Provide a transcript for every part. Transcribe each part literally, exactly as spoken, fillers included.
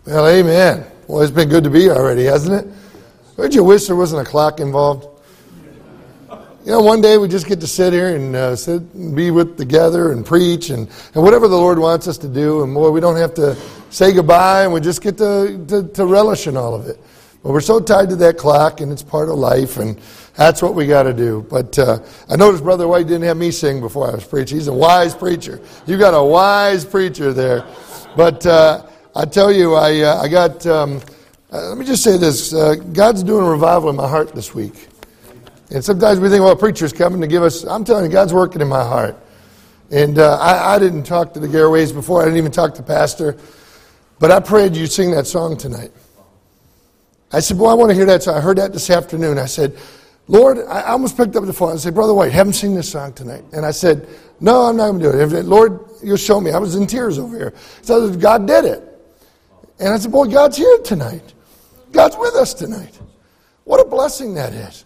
Well, amen. Well, it's been good to be here already, hasn't it? Don't you wish there wasn't a clock involved? You know, one day we just get to sit here and uh, sit and be with together and preach and, and whatever the Lord wants us to do. And boy, we don't have to say goodbye, and we just get to, to, to relish in all of it. But we're so tied to that clock, and it's part of life, and that's what we got to do. But uh, I noticed Brother White didn't have me sing before I was preaching. He's a wise preacher. You got a wise preacher there. But uh, I tell you, I uh, I got, um, uh, let me just say this. Uh, God's doing a revival in my heart this week. And sometimes we think, well, a preacher's coming to give us, I'm telling you, God's working in my heart. And uh, I, I didn't talk to the Garaways before. I didn't even talk to Pastor. But I prayed you'd sing that song tonight. I said, boy, I want to hear that song. I heard that this afternoon. I said, Lord, I almost picked up the phone. I said, Brother White, have him sing this song tonight. And I said, no, I'm not going to do it. If, Lord, you'll show me. I was in tears over here. So God did it. And I said, boy, God's here tonight. God's with us tonight. What a blessing that is.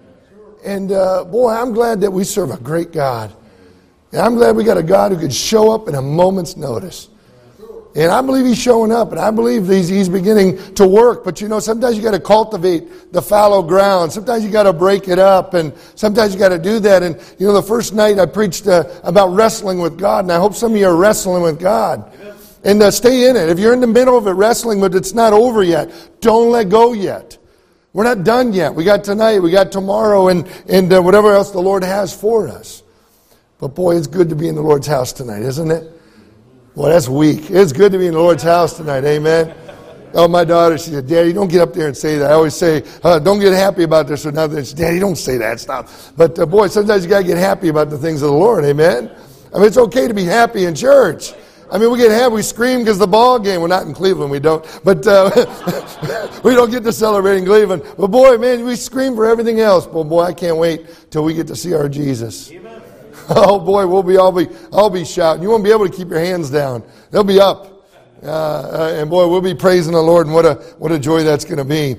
And uh, boy, I'm glad that we serve a great God. And I'm glad we got a God who could show up in a moment's notice. And I believe he's showing up, and I believe he's, he's beginning to work. But you know, sometimes you got to cultivate the fallow ground. Sometimes you got to break it up, and sometimes you got to do that. And you know, the first night I preached uh, about wrestling with God, and I hope some of you are wrestling with God. Amen. And uh, stay in it. If you're in the middle of it wrestling, but it's not over yet, don't let go yet. We're not done yet. We got tonight, we got tomorrow, and and uh, whatever else the Lord has for us. But boy, it's good to be in the Lord's house tonight, isn't it? Well, that's weak. It's good to be in the Lord's house tonight. Amen. Oh, my daughter, she said, Daddy, don't get up there and say that. I always say, uh, don't get happy about this or nothing. She said, Daddy, don't say that. Stop. But uh, boy, sometimes you got to get happy about the things of the Lord. Amen. I mean, it's okay to be happy in church. I mean, we get happy, we scream because the ball game. We're not in Cleveland, we don't. But uh, we don't get to celebrate in Cleveland. But boy, man, we scream for everything else. But boy, I can't wait till we get to see our Jesus. Amen. Oh boy, we'll be all be I'll be shouting. You won't be able to keep your hands down. They'll be up, uh, uh, and boy, we'll be praising the Lord. And what a what a joy that's going to be.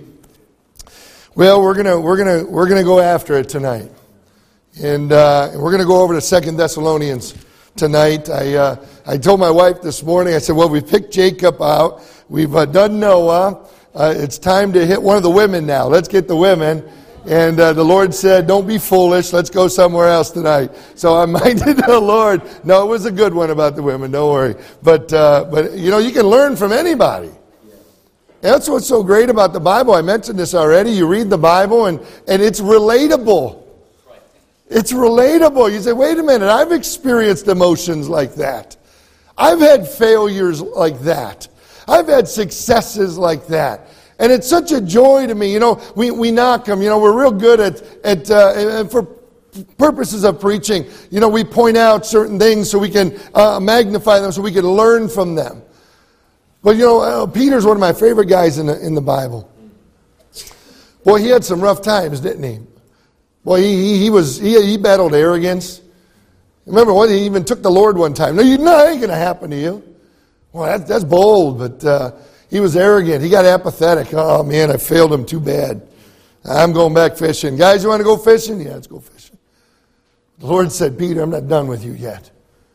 Well, we're gonna we're gonna we're gonna go after it tonight, and uh, we're gonna go over to Second Thessalonians tonight. I uh, I told my wife this morning. I said, well, we picked Jacob out. We've uh, done Noah. Uh, it's time to hit one of the women now. Let's get the women. And uh, the Lord said, don't be foolish. Let's go somewhere else tonight. So I minded the Lord. No, it was a good one about the women. Don't worry. But, uh, but you know, you can learn from anybody. That's what's so great about the Bible. I mentioned this already. You read the Bible, and, and it's relatable. It's relatable. You say, wait a minute. I've experienced emotions like that. I've had failures like that. I've had successes like that. And it's such a joy to me. You know, we, we knock them. You know, we're real good at, at uh, for purposes of preaching, you know, we point out certain things so we can uh, magnify them, so we can learn from them. But, you know, uh, Peter's one of my favorite guys in the, in the Bible. Boy, he had some rough times, didn't he? Boy, he, he, he was he, he battled arrogance. Remember, what, he even took the Lord one time. No, you know, that ain't going to happen to you. Well, that, that's bold, but... Uh, He was arrogant. He got apathetic. Oh, man, I failed him too bad. I'm going back fishing. Guys, you want to go fishing? Yeah, let's go fishing. The Lord said, Peter, I'm not done with you yet.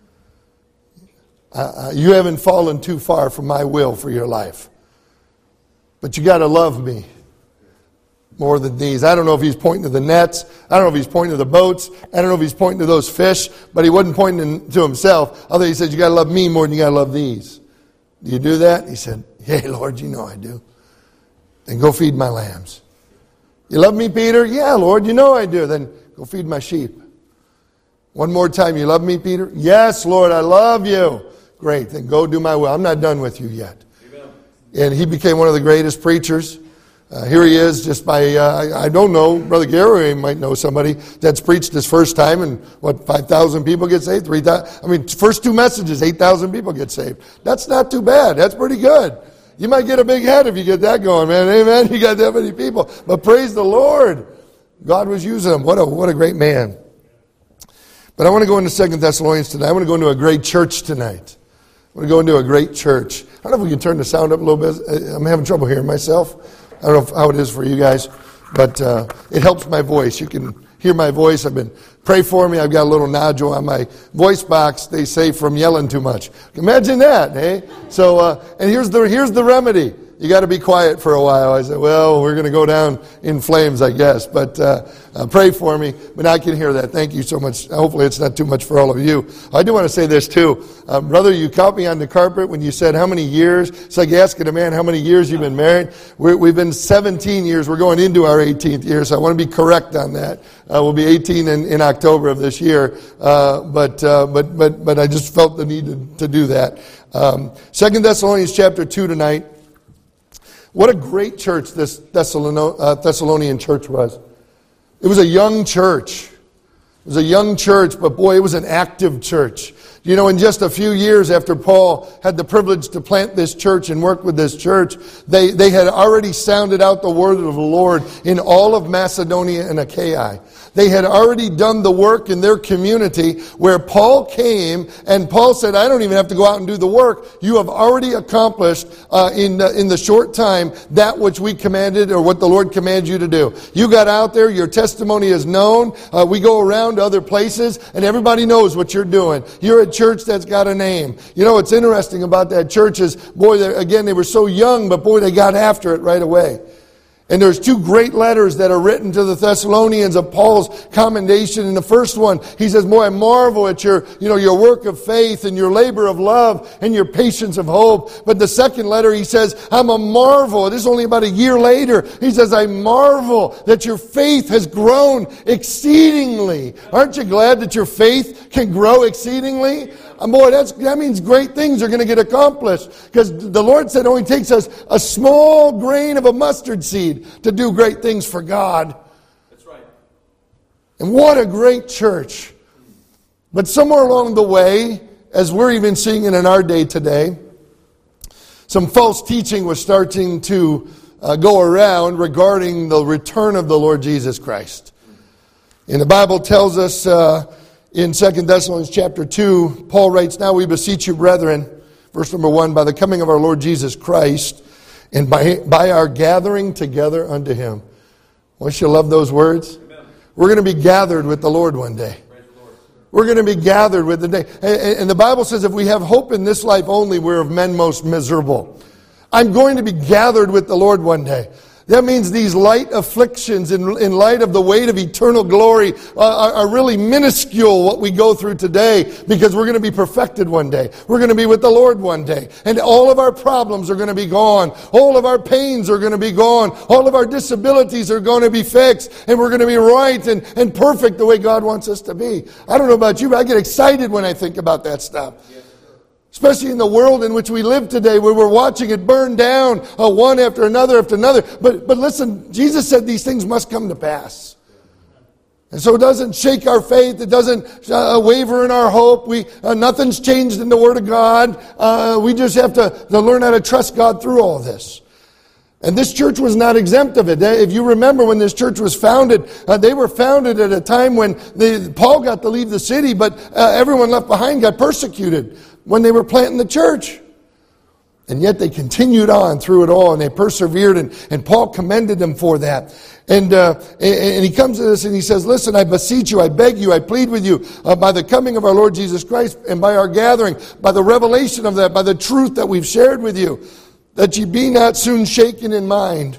Uh, you haven't fallen too far from my will for your life. But you got to love me more than these. I don't know if he's pointing to the nets. I don't know if he's pointing to the boats. I don't know if he's pointing to those fish. But he wasn't pointing to himself. Although he said, you got to love me more than you got to love these. Do you do that? He said, hey, Lord, you know I do. Then go feed my lambs. You love me, Peter? Yeah, Lord, you know I do. Then go feed my sheep. One more time, you love me, Peter? Yes, Lord, I love you. Great, then go do my will. I'm not done with you yet. Amen. And he became one of the greatest preachers. Uh, here he is just by, uh, I, I don't know, Brother Gary might know somebody that's preached his first time and what, five thousand people get saved? three thousand I mean, first two messages, eight thousand people get saved. That's not too bad. That's pretty good. You might get a big head if you get that going, man. Amen. You got that many people. But praise the Lord. God was using him. What a, what a great man. But I want to go into Second Thessalonians tonight. I want to go into a great church tonight. I want to go into a great church. I don't know if we can turn the sound up a little bit. I'm having trouble hearing myself. I don't know how it is for you guys, but uh, it helps my voice. You can hear my voice. I've been Pray for me. I've got a little nodule on my voice box, they say, from yelling too much. Imagine that, eh? So, uh, and here's the here's the remedy. You got to be quiet for a while. I said, well, we're going to go down in flames, I guess. But uh, uh, pray for me. But I can hear that. Thank you so much. Hopefully it's not too much for all of you. I do want to say this too. Uh, brother, you caught me on the carpet when you said how many years. It's like asking a man how many years you've been married. We're, we've been seventeen years. We're going into our eighteenth year. So I want to be correct on that. Uh, we'll be eighteen in, in October of this year. Uh, but, uh, but, but, but I just felt the need to, to do that. Um, Second Thessalonians chapter two tonight. What a great church this Thessalonian church was. It was a young church. It was a young church, but boy, it was an active church. You know, in just a few years after Paul had the privilege to plant this church and work with this church, they, they had already sounded out the word of the Lord in all of Macedonia and Achaia. They had already done the work in their community where Paul came and Paul said, I don't even have to go out and do the work. You have already accomplished uh, in, the, in the short time that which we commanded or what the Lord commanded you to do. You got out there, your testimony is known. Uh, we go around to other places and everybody knows what you're doing. You're a church that's got a name. You know what's interesting about that church is, boy, again, they were so young, but boy, they got after it right away. And there's two great letters that are written to the Thessalonians of Paul's commendation. In the first one, he says, boy, I marvel at your, you know, your work of faith and your labor of love and your patience of hope. But the second letter, he says, I'm a marvel. This is only about a year later. He says, I marvel that your faith has grown exceedingly. Aren't you glad that your faith can grow exceedingly? And boy, that's, that means great things are going to get accomplished. Because the Lord said it only takes us a small grain of a mustard seed to do great things for God. That's right. And what a great church. But somewhere along the way, as we're even seeing it in our day today, some false teaching was starting to uh, go around regarding the return of the Lord Jesus Christ. And the Bible tells us uh, in Second Thessalonians chapter two, Paul writes, now we beseech you, brethren, verse number one, by the coming of our Lord Jesus Christ, and by, by our gathering together unto him. Don't you love those words? Amen. We're going to be gathered with the Lord one day. We're going to be gathered with the day. And, and the Bible says if we have hope in this life only, we're of men most miserable. I'm going to be gathered with the Lord one day. That means these light afflictions in, in light of the weight of eternal glory uh, are, are really minuscule what we go through today, because we're going to be perfected one day. We're going to be with the Lord one day. And all of our problems are going to be gone. All of our pains are going to be gone. All of our disabilities are going to be fixed. And we're going to be right and, and perfect the way God wants us to be. I don't know about you, but I get excited when I think about that stuff. Yes. Especially in the world in which we live today, where we're watching it burn down uh, one after another after another. But but listen, Jesus said these things must come to pass. And so it doesn't shake our faith. It doesn't uh, waver in our hope. We uh, nothing's changed in the Word of God. Uh, we just have to, to learn how to trust God through all this. And this church was not exempt of it. If you remember when this church was founded, uh, they were founded at a time when they, Paul got to leave the city, but uh, everyone left behind got persecuted when they were planting the church. And yet they continued on through it all, and they persevered, and, and Paul commended them for that. And, uh, and, and he comes to this and he says, listen, I beseech you, I beg you, I plead with you, uh, by the coming of our Lord Jesus Christ and by our gathering, by the revelation of that, by the truth that we've shared with you, that ye be not soon shaken in mind,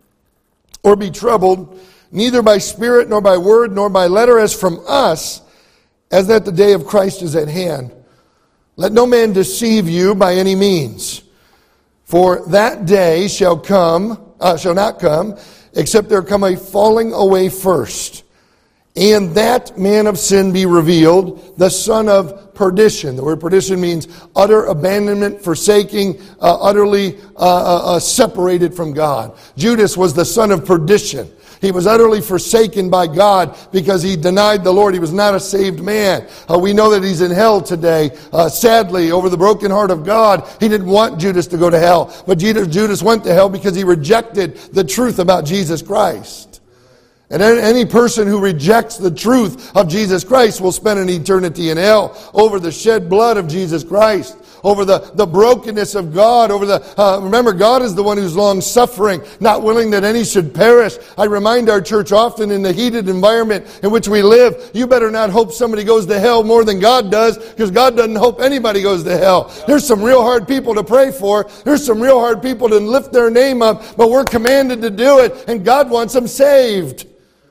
or be troubled, neither by spirit, nor by word, nor by letter, as from us, as that the day of Christ is at hand. Let no man deceive you by any means, for that day shall come, uh, shall not come, except there come a falling away first, and that man of sin be revealed, the son of perdition. The word perdition means utter abandonment, forsaking, uh, utterly uh, uh, uh, separated from God. Judas was the son of perdition. He was utterly forsaken by God because he denied the Lord. He was not a saved man. Uh, we know that he's in hell today. Uh, sadly, over the broken heart of God, he didn't want Judas to go to hell. But Judas, Judas went to hell because he rejected the truth about Jesus Christ. And any person who rejects the truth of Jesus Christ will spend an eternity in hell over the shed blood of Jesus Christ, over the, the brokenness of God, over the, uh, remember, God is the one who's long-suffering, not willing that any should perish. I remind our church often in the heated environment in which we live, you better not hope somebody goes to hell more than God does, because God doesn't hope anybody goes to hell. There's some real hard people to pray for. There's some real hard people to lift their name up, but we're commanded to do it, and God wants them saved.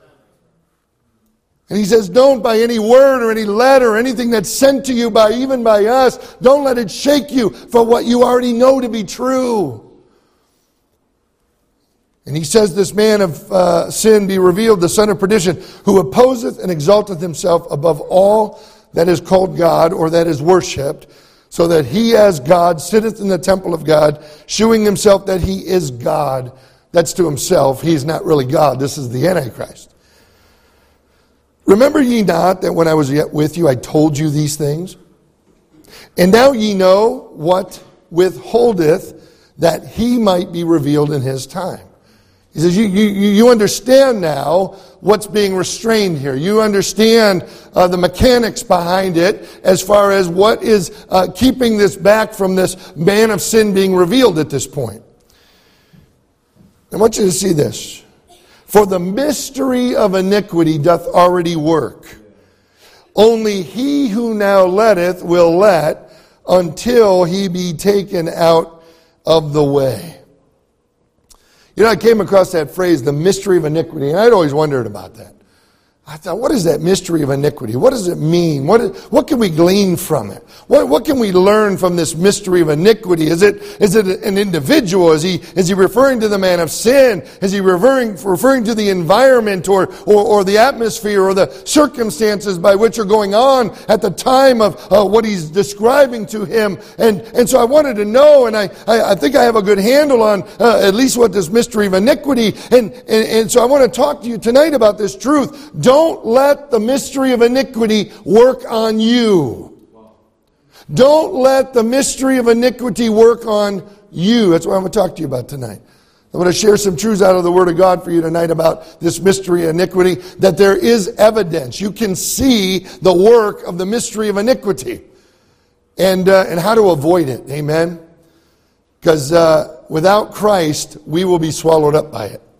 And he says, don't by any word or any letter or anything that's sent to you by even by us, don't let it shake you for what you already know to be true. And he says, this man of uh, sin be revealed, the son of perdition, who opposeth and exalteth himself above all that is called God or that is worshipped, so that he as God sitteth in the temple of God, shewing himself that he is God. That's to himself. He's not really God. This is the Antichrist. Remember ye not that when I was yet with you, I told you these things? And now ye know what withholdeth, that he might be revealed in his time. He says, you, you, you understand now what's being restrained here. You understand uh, the mechanics behind it as far as what is uh, keeping this back from this man of sin being revealed at this point. I want you to see this. For the mystery of iniquity doth already work. Only he who now letteth will let until he be taken out of the way. You know, I came across that phrase, the mystery of iniquity, and I'd always wondered about that. I thought, what is that mystery of iniquity? What does it mean? What, is, what can we glean from it? What, what can we learn from this mystery of iniquity? Is it, is it an individual? Is he, is he referring to the man of sin? Is he referring, referring to the environment or, or, or the atmosphere or the circumstances by which are going on at the time of uh, what he's describing to him? And, and so I wanted to know, and I, I, I think I have a good handle on uh, at least what this mystery of iniquity, and, and, and so I want to talk to you tonight about this truth. Don't Don't let the mystery of iniquity work on you. Don't let the mystery of iniquity work on you. That's what I'm going to talk to you about tonight. I'm going to share some truths out of the Word of God for you tonight about this mystery of iniquity, that there is evidence. You can see the work of the mystery of iniquity and, uh, and how to avoid it. Amen? Because uh, without Christ, we will be swallowed up by it.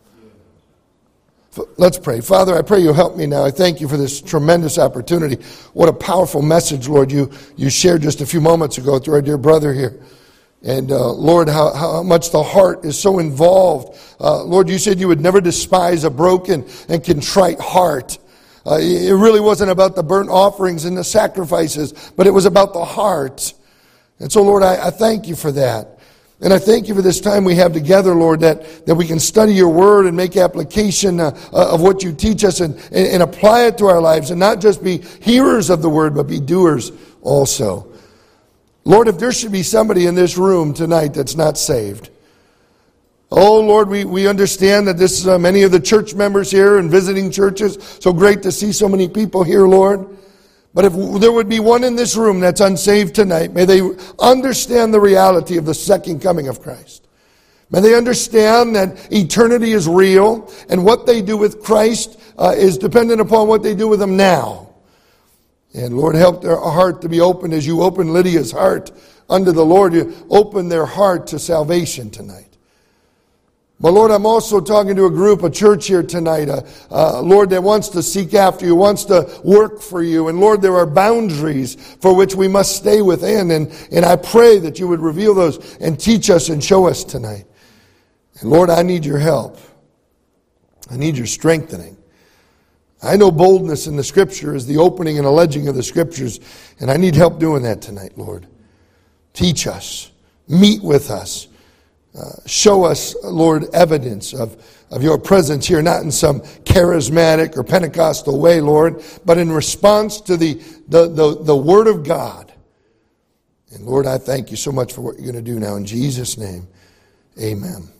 Let's pray. Father, I pray you'll help me now. I thank you for this tremendous opportunity. What a powerful message, Lord, you, you shared just a few moments ago through our dear brother here. And uh, Lord, how, how much the heart is so involved. Uh, Lord, you said you would never despise a broken and contrite heart. Uh, it really wasn't about the burnt offerings and the sacrifices, but it was about the heart. And so, Lord, I, I thank you for that. And I thank you for this time we have together, Lord, that, that we can study your word and make application uh, uh, of what you teach us and, and, and apply it to our lives, and not just be hearers of the word, but be doers also. Lord, if there should be somebody in this room tonight that's not saved, oh, Lord, we, we understand that this uh, many of the church members here and visiting churches, so great to see so many people here, Lord. But if there would be one in this room that's unsaved tonight, may they understand the reality of the second coming of Christ. May they understand that eternity is real, and what they do with Christ uh, is dependent upon what they do with him now. And Lord, help their heart to be open as you open Lydia's heart unto the Lord. You open their heart to salvation tonight. But Lord, I'm also talking to a group, a church here tonight, uh, uh, Lord, that wants to seek after you, wants to work for you. And Lord, there are boundaries for which we must stay within. And, and I pray that you would reveal those and teach us and show us tonight. And Lord, I need your help. I need your strengthening. I know boldness in the Scripture is the opening and alleging of the Scriptures. And I need help doing that tonight, Lord. Teach us. Meet with us. Uh, show us, Lord, evidence of, of your presence here, not in some charismatic or Pentecostal way, Lord, but in response to the, the, the, the Word of God. And Lord, I thank you so much for what you're going to do now. In Jesus' name, amen.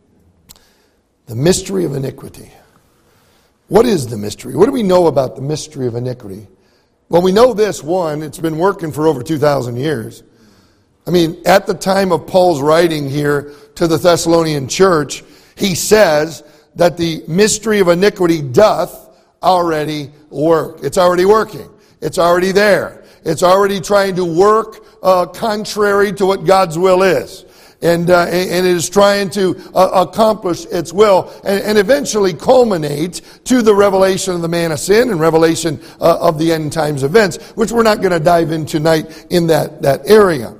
The mystery of iniquity. What is the mystery? What do we know about the mystery of iniquity? Well, we know this, one, it's been working for over two thousand years. I mean, at the time of Paul's writing here to the Thessalonian church, he says that the mystery of iniquity doth already work. It's already working. It's already there. It's already trying to work uh, contrary to what God's will is. And, uh, and it is trying to uh, accomplish its will and, and eventually culminate to the revelation of the man of sin and revelation uh, of the end times events, which we're not going to dive into tonight in that, that area.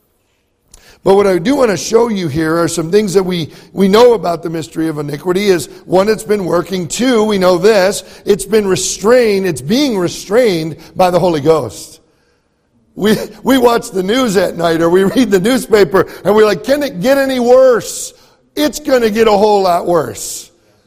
But what I do want to show you here are some things that we, we know about the mystery of iniquity is, one, it's been working. Two, we know this, it's been restrained, it's being restrained by the Holy Ghost. We we watch the news at night or we read the newspaper and we're like, can it get any worse? It's going to get a whole lot worse.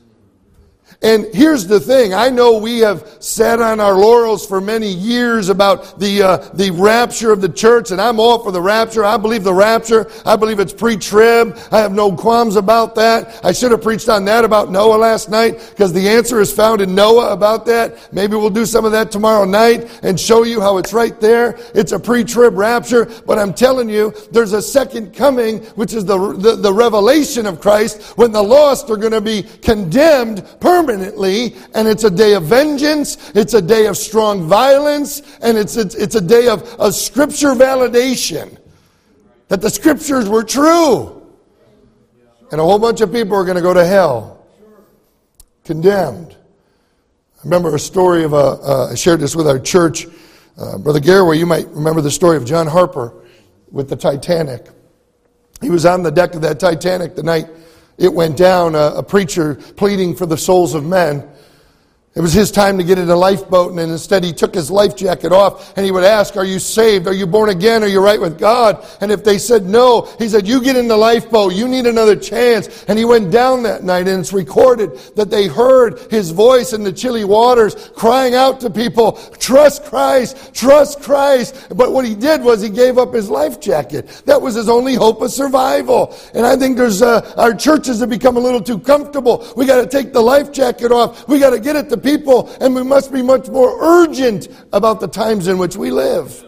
And here's the thing. I know we have sat on our laurels for many years about the uh, the rapture of the church, and I'm all for the rapture. I believe the rapture. I believe it's pre-trib. I have no qualms about that. I should have preached on that about Noah last night because the answer is found in Noah about that. Maybe we'll do some of that tomorrow night and show you how it's right there. It's a pre-trib rapture, but I'm telling you, there's a second coming, which is the the, the revelation of Christ, when the lost are going to be condemned permanently. Permanently, and it's a day of vengeance, it's a day of strong violence, and it's it's, it's a day of, of scripture validation that the scriptures were true. And a whole bunch of people are going to go to hell, condemned. I remember a story of a, uh, I shared this with our church. Uh, Brother Garraway, you might remember the story of John Harper with the Titanic. He was on the deck of that Titanic the night it went down, a, a preacher pleading for the souls of men. It was his time to get in a lifeboat, and instead he took his life jacket off, and he would ask, are you saved? Are you born again? Are you right with God? And if they said no, he said, you get in the lifeboat. You need another chance. And he went down that night, and it's recorded that they heard his voice in the chilly waters crying out to people, trust Christ, trust Christ. But what he did was he gave up his life jacket. That was his only hope of survival. And I think there's uh, our churches have become a little too comfortable. We got to take the life jacket off. We got to get it to people, and we must be much more urgent about the times in which we live.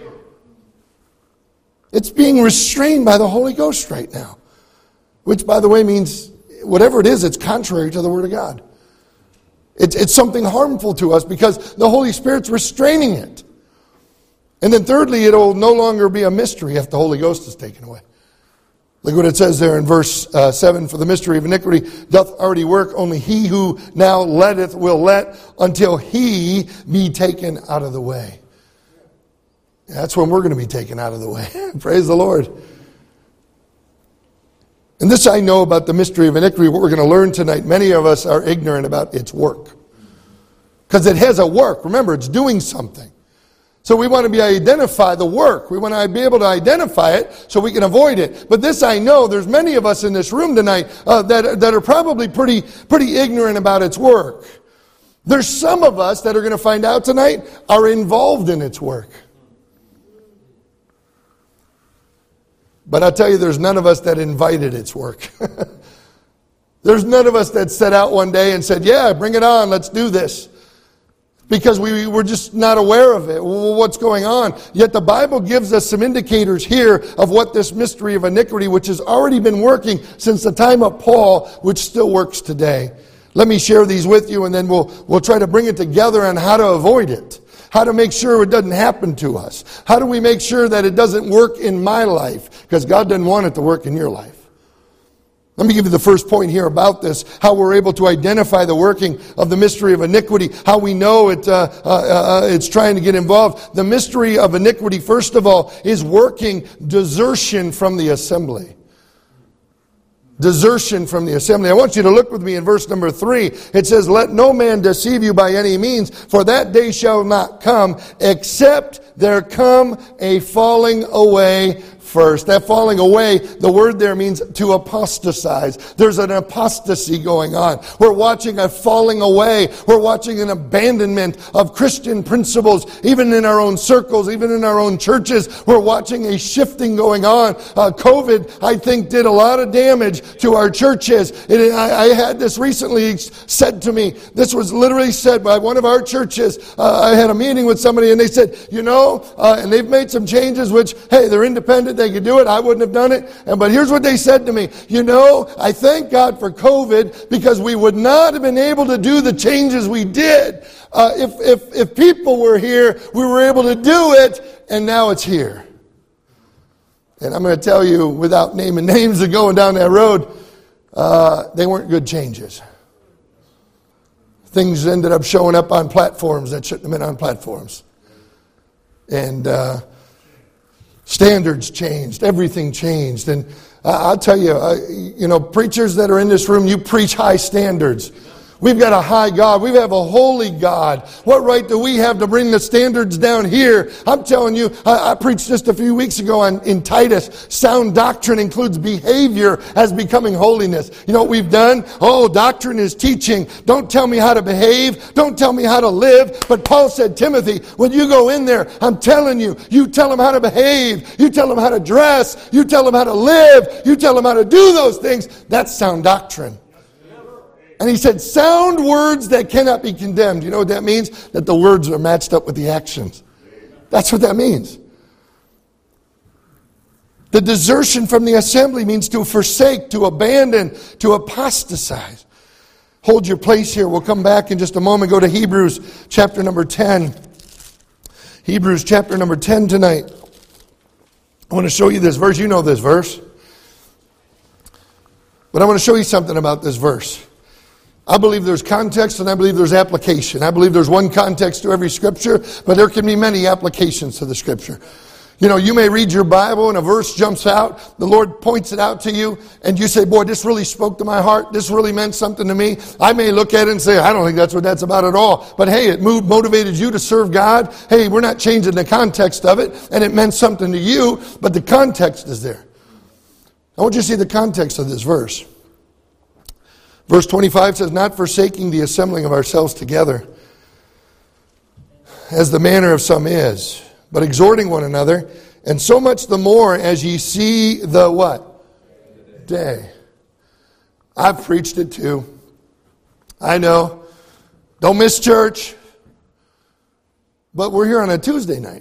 It's being restrained by the Holy Ghost right now, which, by the way, means whatever it is, it's contrary to the Word of God. It's, it's something harmful to us because the Holy Spirit's restraining it. And then thirdly, it'll no longer be a mystery if the Holy Ghost is taken away. Look what it says there in verse uh, seven. For the mystery of iniquity doth already work. Only he who now letteth will let until he be taken out of the way. That's when we're going to be taken out of the way. Praise the Lord. And this I know about the mystery of iniquity. What we're going to learn tonight, many of us are ignorant about its work. Because it has a work. Remember, it's doing something. So we want to be identify the work. We want to be able to identify it so we can avoid it. But this I know, there's many of us in this room tonight uh, that, that are probably pretty, pretty ignorant about its work. There's some of us that are going to find out tonight are involved in its work. But I'll tell you, there's none of us that invited its work. There's none of us that set out one day and said, yeah, bring it on, let's do this. Because we were just not aware of it, what's going on. Yet the Bible gives us some indicators here of what this mystery of iniquity, which has already been working since the time of Paul, which still works today. Let me share these with you, and then we'll we'll try to bring it together on how to avoid it. How to make sure it doesn't happen to us. How do we make sure that it doesn't work in my life? Because God doesn't want it to work in your life. Let me give you the first point here about this, how we're able to identify the working of the mystery of iniquity, how we know it, uh, uh, uh, it's trying to get involved. The mystery of iniquity, first of all, is working desertion from the assembly. Desertion from the assembly. I want you to look with me in verse number three. It says, let no man deceive you by any means, for that day shall not come, except there come a falling away first. That falling away, the word there means to apostatize. There's an apostasy going on. We're watching a falling away. We're watching an abandonment of Christian principles, even in our own circles, even in our own churches. We're watching a shifting going on. Uh, COVID, I think, did a lot of damage to our churches. It, I, I had this recently said to me. This was literally said by one of our churches. Uh, I had a meeting with somebody, and they said, you know, uh, and they've made some changes, which, hey, they're independent. They could do it. I wouldn't have done it. And but here's what they said to me. You know, I thank God for COVID because we would not have been able to do the changes we did. Uh, if, if, if people were here, we were able to do it, and now it's here. And I'm going to tell you, without naming names and going down that road, uh, they weren't good changes. Things ended up showing up on platforms that shouldn't have been on platforms. And uh, standards changed. Everything changed. And uh, I'll tell you, uh, you know, preachers that are in this room, you preach high standards. We've got a high God. We have a holy God. What right do we have to bring the standards down here? I'm telling you, I, I preached just a few weeks ago on, in Titus, sound doctrine includes behavior as becoming holiness. You know what we've done? Oh, doctrine is teaching. Don't tell me how to behave. Don't tell me how to live. But Paul said, Timothy, when you go in there, I'm telling you, you tell them how to behave. You tell them how to dress. You tell them how to live. You tell them how to do those things. That's sound doctrine. And he said, sound words that cannot be condemned. You know what that means? That the words are matched up with the actions. That's what that means. The desertion from the assembly means to forsake, to abandon, to apostatize. Hold your place here. We'll come back in just a moment. Go to Hebrews chapter number ten. Hebrews chapter number ten tonight. I want to show you this verse. You know this verse. But I want to show you something about this verse. I believe there's context and I believe there's application. I believe there's one context to every scripture, but there can be many applications to the scripture. You know, you may read your Bible and a verse jumps out. The Lord points it out to you and you say, boy, this really spoke to my heart. This really meant something to me. I may look at it and say, I don't think that's what that's about at all. But hey, it moved, motivated you to serve God. Hey, we're not changing the context of it and it meant something to you, but the context is there. I want you to see the context of this verse. Verse twenty-five says, not forsaking the assembling of ourselves together, as the manner of some is, but exhorting one another, and so much the more as ye see the what? Day. I've preached it too. I know. Don't miss church. But we're here on a Tuesday night.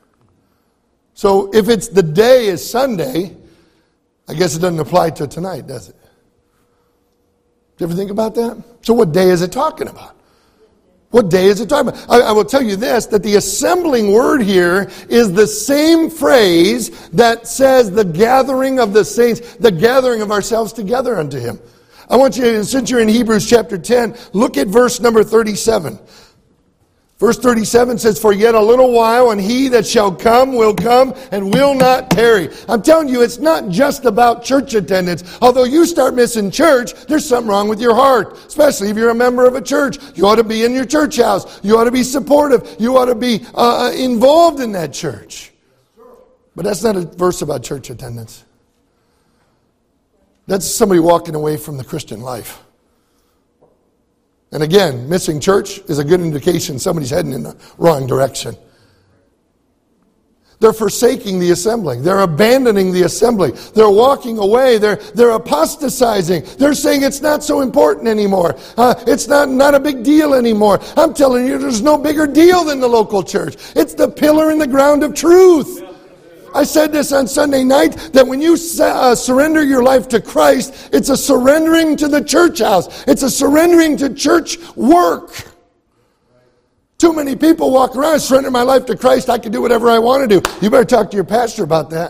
So if it's the day is Sunday, I guess it doesn't apply to tonight, does it? Do you ever think about that? So what day is it talking about? What day is it talking about? I, I will tell you this, that the assembling word here is the same phrase that says the gathering of the saints, the gathering of ourselves together unto Him. I want you, since you're in Hebrews chapter ten, look at verse number thirty-seven. Verse thirty-seven says, for yet a little while, and he that shall come will come and will not tarry. I'm telling you, it's not just about church attendance. Although you start missing church, there's something wrong with your heart. Especially if you're a member of a church. You ought to be in your church house. You ought to be supportive. You ought to be uh, involved in that church. But that's not a verse about church attendance. That's somebody walking away from the Christian life. And again, missing church is a good indication somebody's heading in the wrong direction. They're forsaking the assembly. They're abandoning the assembly. They're walking away. They're, they're apostatizing. They're saying it's not so important anymore. Uh, it's not, not a big deal anymore. I'm telling you, there's no bigger deal than the local church. It's the pillar in the ground of truth. I said this on Sunday night, that when you uh, surrender your life to Christ, it's a surrendering to the church house. It's a surrendering to church work. Too many people walk around, surrender my life to Christ, I can do whatever I want to do. You better talk to your pastor about that.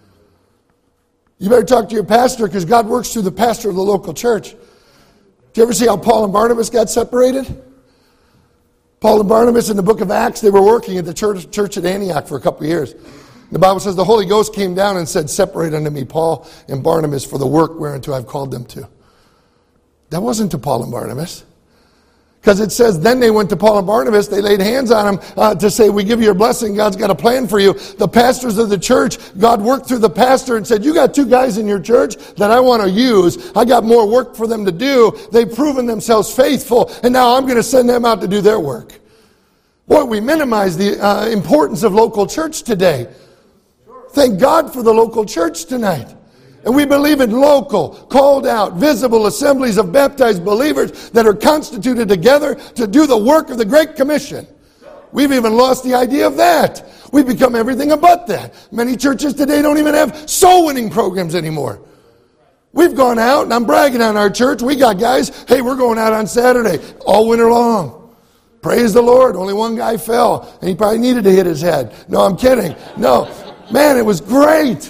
You better talk to your pastor, because God works through the pastor of the local church. Do you ever see how Paul and Barnabas got separated? Paul and Barnabas in the book of Acts, they were working at the church, church at Antioch for a couple of years. The Bible says the Holy Ghost came down and said, separate unto me Paul and Barnabas for the work whereunto I've called them to. That wasn't to Paul and Barnabas. Because it says, then they went to Paul and Barnabas, they laid hands on them uh, to say, we give you your blessing, God's got a plan for you. The pastors of the church, God worked through the pastor and said, you got two guys in your church that I want to use. I got more work for them to do. They've proven themselves faithful, and now I'm going to send them out to do their work. Boy, we minimize the uh, importance of local church today. Thank God for the local church tonight. And we believe in local, called out, visible assemblies of baptized believers that are constituted together to do the work of the Great Commission. We've even lost the idea of that. We've become everything but that. Many churches today don't even have soul winning programs anymore. We've gone out, and I'm bragging on our church. We got guys, hey, we're going out on Saturday all winter long. Praise the Lord. Only one guy fell, and he probably needed to hit his head. No, I'm kidding. No. Man, it was great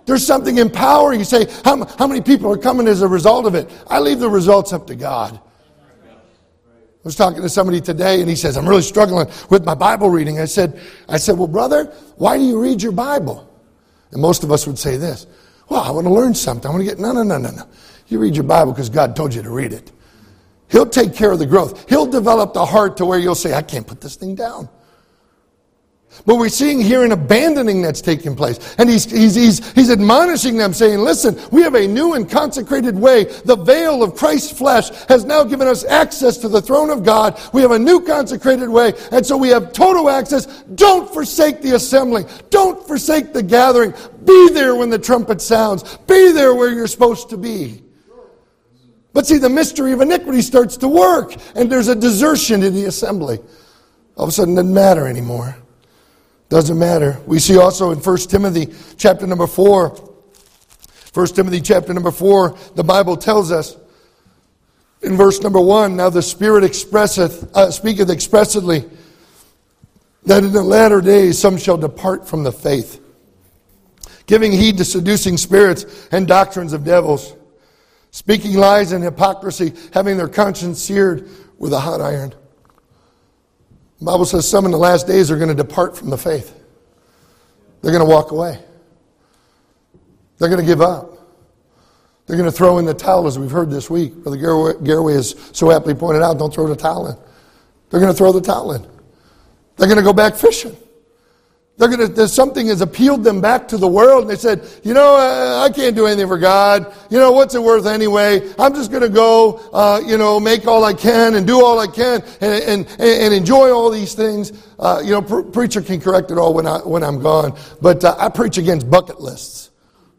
There's something empowering. You say, how, how many people are coming as a result of it? I leave the results up to God. I was talking to somebody today, and he says, I'm really struggling with my Bible reading. I said, I said, well, brother, why do you read your Bible? And most of us would say this, well, I want to learn something. I want to get, no, no, no, no, no. You read your Bible because God told you to read it. He'll take care of the growth. He'll develop the heart to where you'll say, I can't put this thing down. But we're seeing here an abandoning that's taking place. And he's, he's, he's, he's admonishing them, saying, listen, we have a new and consecrated way. The veil of Christ's flesh has now given us access to the throne of God. We have a new consecrated way. And so we have total access. Don't forsake the assembling. Don't forsake the gathering. Be there when the trumpet sounds. Be there where you're supposed to be. But see, the mystery of iniquity starts to work. And there's a desertion in the assembly. All of a sudden, it doesn't matter anymore. Doesn't matter. We see also in First Timothy chapter number four. First Timothy chapter number four, the Bible tells us in verse number one, now the Spirit expresseth, uh, speaketh expressly that in the latter days some shall depart from the faith, giving heed to seducing spirits and doctrines of devils, speaking lies and hypocrisy, having their conscience seared with a hot iron. The Bible says some in the last days are going to depart from the faith. They're going to walk away. They're going to give up. They're going to throw in the towel, as we've heard this week. Brother Garway has so aptly pointed out, don't throw the towel in. They're going to throw the towel in. They're going to go back fishing. They're going to, there's something has appealed them back to the world, and they said, you know, uh, I can't do anything for God. You know, what's it worth anyway? I'm just going to go, uh, you know, make all I can and do all I can and and, and enjoy all these things. Uh, you know, pre- preacher can correct it all when, I, when I'm gone, but uh, I preach against bucket lists.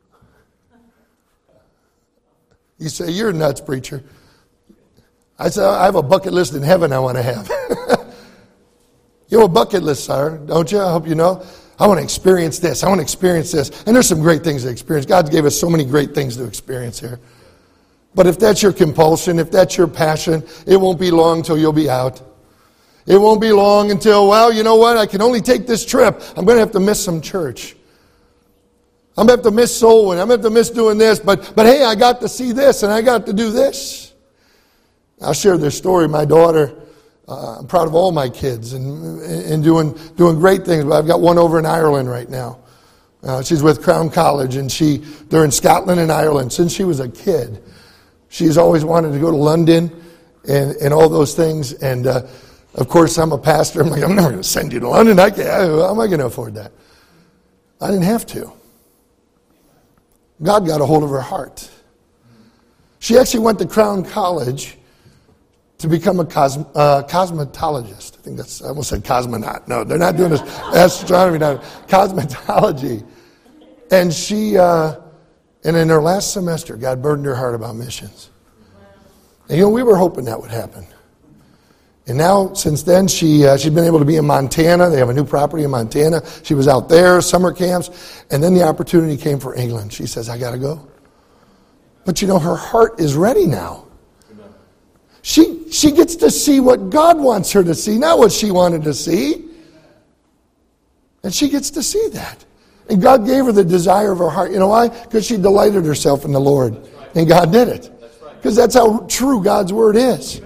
You say, you're nuts, preacher. I said, I have a bucket list in heaven I want to have. You have a bucket list, sir, don't you? I hope you know. I want to experience this. I want to experience this. And there's some great things to experience. God gave us so many great things to experience here. But if that's your compulsion, if that's your passion, it won't be long till you'll be out. It won't be long until, well, you know what? I can only take this trip. I'm going to have to miss some church. I'm going to have to miss soul winning. I'm going to have to miss doing this. But, but hey, I got to see this and I got to do this. I'll share this story. My daughter... Uh, I'm proud of all my kids and, and doing doing great things. But I've got one over in Ireland right now. Uh, she's with Crown College, and she they're in Scotland and Ireland. Since she was a kid, she's always wanted to go to London and, and all those things. And uh, of course, I'm a pastor. I'm like, I'm never going to send you to London. I can't. How am I going to afford that? I didn't have to. God got a hold of her heart. She actually went to Crown College to become a cosm- uh, cosmetologist. I think that's, I almost said cosmonaut. No, they're not doing this astronomy now. Cosmetology. And she, uh, and in her last semester, God burdened her heart about missions. And you know, we were hoping that would happen. And now, since then, she, uh, she's been able to be in Montana. They have a new property in Montana. She was out there, summer camps. And then the opportunity came for England. She says, I got to go. But you know, her heart is ready now. She she gets to see what God wants her to see, not what she wanted to see. And she gets to see that. And God gave her the desire of her heart. You know why? Because she delighted herself in the Lord. And God did it. Because that's how true God's word is.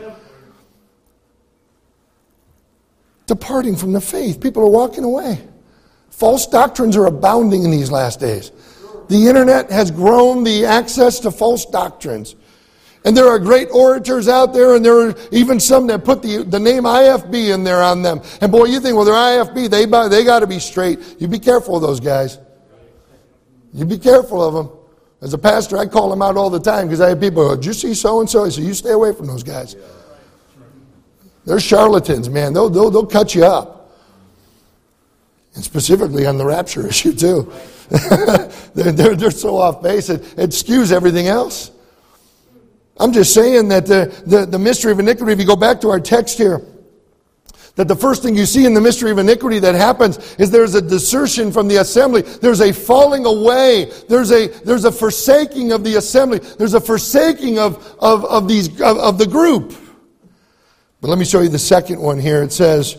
Departing from the faith. People are walking away. False doctrines are abounding in these last days. The internet has grown the access to false doctrines. And there are great orators out there, and there are even some that put the, the name I F B in there on them. And boy, you think, well, they're I F B, they, they got to be straight. You be careful of those guys. You be careful of them. As a pastor, I call them out all the time because I have people go, did you see so-and-so? I say, you stay away from those guys. They're charlatans, man. They'll, they'll, they'll cut you up. And specifically on the rapture issue, too. they're, they're, they're so off base, it, it skews everything else. I'm just saying that the, the, the mystery of iniquity, if you go back to our text here, that the first thing you see in the mystery of iniquity that happens is there's a desertion from the assembly. There's a falling away. There's a there's a forsaking of the assembly. There's a forsaking of, of, of these of, of the group. But let me show you the second one here. It says,